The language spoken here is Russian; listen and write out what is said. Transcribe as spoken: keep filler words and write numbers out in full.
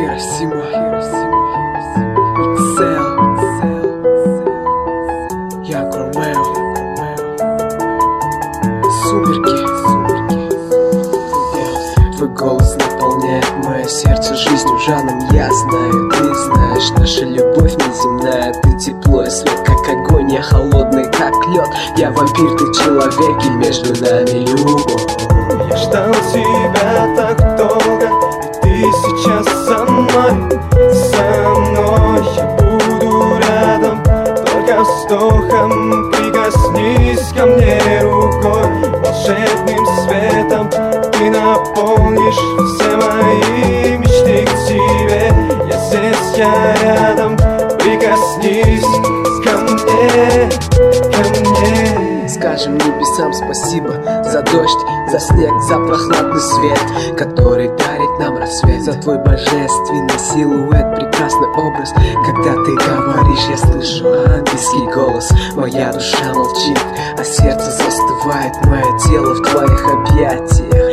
Хиросима, Иксел, Як Ромео, Сумерки. Твой голос наполняет мое сердце жизнью, жаном. Я знаю, ты знаешь, наша любовь неземная. Ты тепло и свет, как огонь, я холодный, как лед. Я вампир, ты человек, и между нами любовь. Я ждал тебя так долго, и ты сейчас со мной, со мной. Я буду рядом, только вздохом. Прикоснись ко мне рукой, волшебным светом ты наполнишь все мои мечты к тебе. Я здесь, я рядом, прикоснись ко мне, ко мне. Скажем небесам спасибо за дождь, за снег, за прохладный свет, который дарит нам рассвет. За твой божественный силуэт, прекрасный образ. Когда ты говоришь, я слышу ангельский голос. Моя душа молчит, а сердце застывает. Мое тело в твоих объятиях.